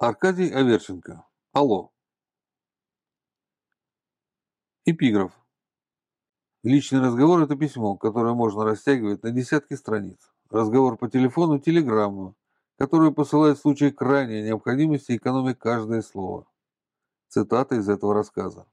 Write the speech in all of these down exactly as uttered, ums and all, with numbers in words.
Аркадий Аверченко. Алло. Эпиграф. Личный разговор – это письмо, которое можно растягивать на десятки страниц. Разговор по телефону – телеграмму, которую посылают в случае крайней необходимости, экономя каждое слово. Цитата из этого рассказа.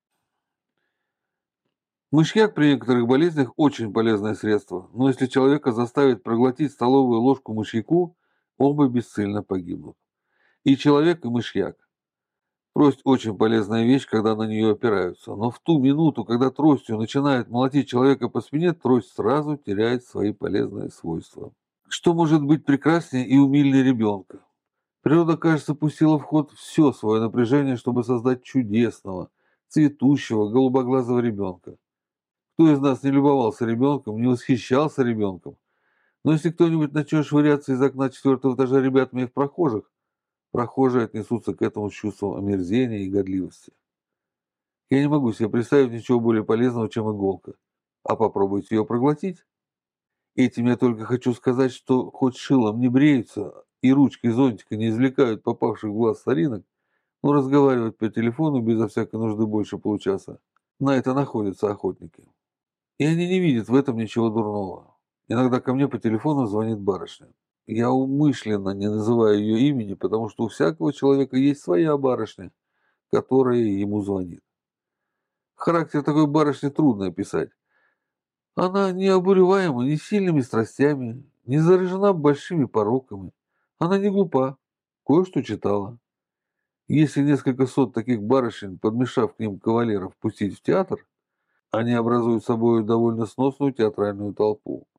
Мышьяк при некоторых болезнях очень полезное средство, но если человека заставить проглотить столовую ложку мышьяку, оба бесцельно погибнут. И человек, и мышьяк. Трость очень полезная вещь, когда на нее опираются, но в ту минуту, когда тростью начинает молотить человека по спине, трость сразу теряет свои полезные свойства. Что может быть прекраснее и умильнее ребенка? Природа, кажется, пустила в ход все свое напряжение, чтобы создать чудесного, цветущего, голубоглазого ребенка. Кто из нас не любовался ребенком, не восхищался ребенком? Но если кто-нибудь начнет швыряться из окна четвертого этажа ребятами в прохожих, прохожие отнесутся к этому с чувством омерзения и годливости. Я не могу себе представить ничего более полезного, чем иголка. А попробуйте ее проглотить. Этим я только хочу сказать, что хоть шилом не бреются и ручкой зонтика не извлекают попавших в глаз соринок, но разговаривать по телефону безо всякой нужды больше получаса. На это находятся охотники. И они не видят в этом ничего дурного. Иногда ко мне по телефону звонит барышня. Я умышленно не называю ее имени, потому что у всякого человека есть своя барышня, которая ему звонит. Характер такой барышни трудно описать. Она не обуреваема ни сильными страстями, не заражена большими пороками. Она не глупа, кое-что читала. Если несколько сот таких барышень, подмешав к ним кавалеров, пустить в театр, они образуют собой довольно сносную театральную толпу.